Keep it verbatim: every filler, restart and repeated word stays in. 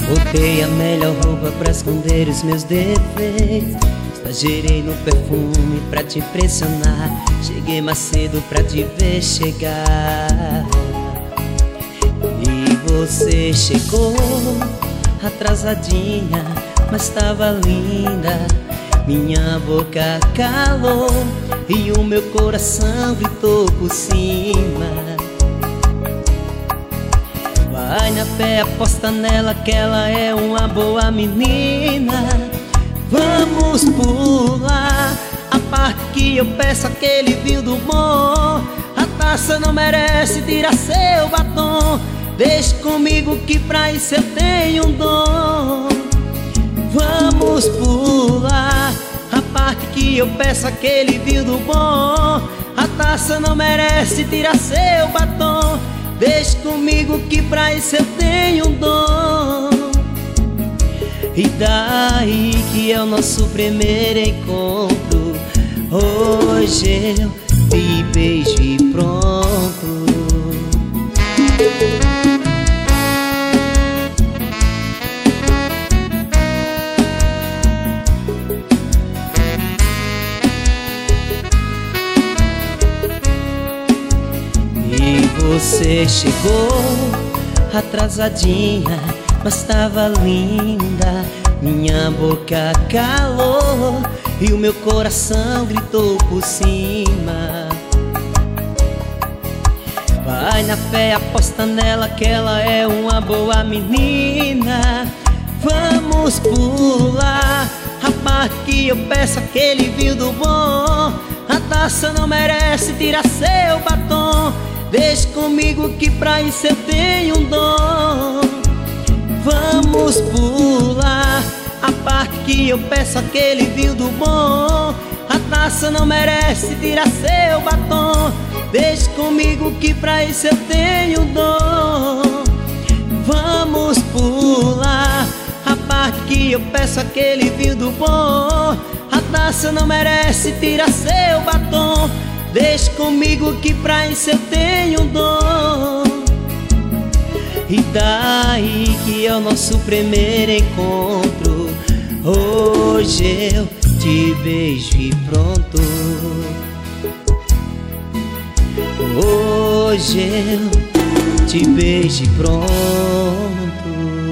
Botei a melhor roupa pra esconder os meus defeitos. Exagerei no perfume pra te impressionar. Cheguei mais cedo pra te ver chegar. E você chegou atrasadinha, mas tava linda. Minha boca calou e o meu coração gritou por cima. Vai na fé, aposta nela que ela é uma boa menina. Vamos pular a parte que eu peço aquele vinho do bom. A taça não merece tirar seu batom. Deixe comigo que pra isso eu tenho um dom. Vamos pular a parte que eu peço aquele vinho do bom. A taça não merece tirar seu batom. Deixe comigo que pra isso eu tenho um dom. E daí que é o nosso primeiro encontro. Hoje eu te beijo e pronto. E você chegou atrasadinha, mas tava linda. Minha boca calou e o meu coração gritou por cima. Vai na fé, aposta nela que ela é uma boa menina. Vamos pular a parte que eu peço aquele vinho do bom. A taça não merece tirar seu batom. Deixe comigo que pra isso eu tenho um dom. Vamos pular a parte que eu peço aquele vinho do bom. A taça não merece tirar seu batom. Deixe comigo que pra isso eu tenho um dom. Vamos pular a parte que eu peço aquele vinho do bom. A taça não merece tirar seu batom. Deixe comigo que pra isso eu tenho um dom. E daí que é o nosso primeiro encontro. Hoje eu te beijo e pronto. Hoje eu te beijo e pronto.